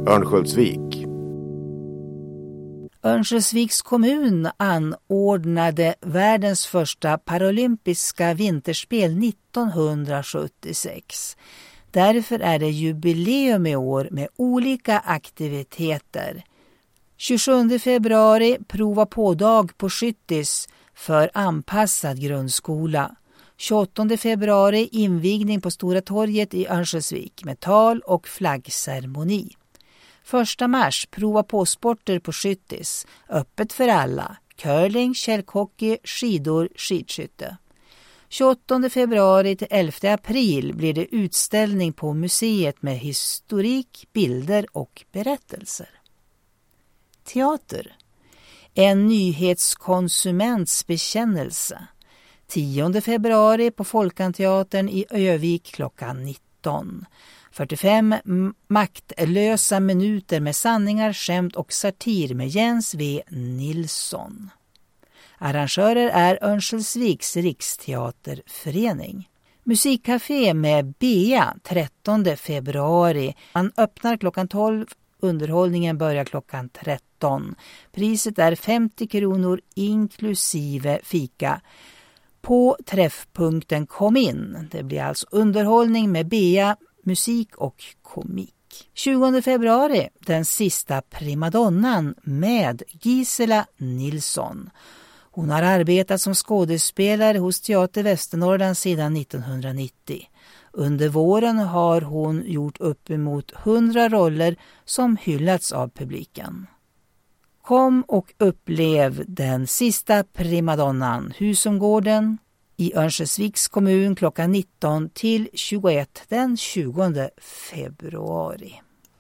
Örnsköldsvik. Örnsköldsviks kommun anordnade världens första paralympiska vinterspel 1976. Därför är det jubileum i år med olika aktiviteter. 27 februari prova på dag på Skyttis för anpassad grundskola. 28 februari invigning på Stora torget i Örnsköldsvik med tal och flaggceremoni. 1 mars prova på sporter på Skyttis, öppet för alla, curling, kälkhockey, skidor, skidskytte. 28 februari till 11 april blir det utställning på museet med historik, bilder och berättelser. Teater. En nyhetskonsuments bekännelse. 10 februari på Folkanteatern i Övik klockan 19. 45 maktlösa minuter med sanningar, skämt och satir med Jens V. Nilsson. Arrangörer är Örnsköldsviks riksteaterförening. Musikcafé med Bea 13 februari. Man öppnar klockan 12. Underhållningen börjar klockan 13. Priset är 50 kronor inklusive fika. På träffpunkten Kom in. Det blir alltså underhållning med Bea, musik och komik. 20 februari, den sista primadonnan med Gisela Nilsson. Hon har arbetat som skådespelare hos Teater Västernorrland sedan 1990. Under våren har hon gjort uppemot 100 roller som hyllats av publiken. Kom och upplev den sista primadonnan, Husumgården, i Örnsköldsviks kommun klockan 19 till 21 den 20 februari.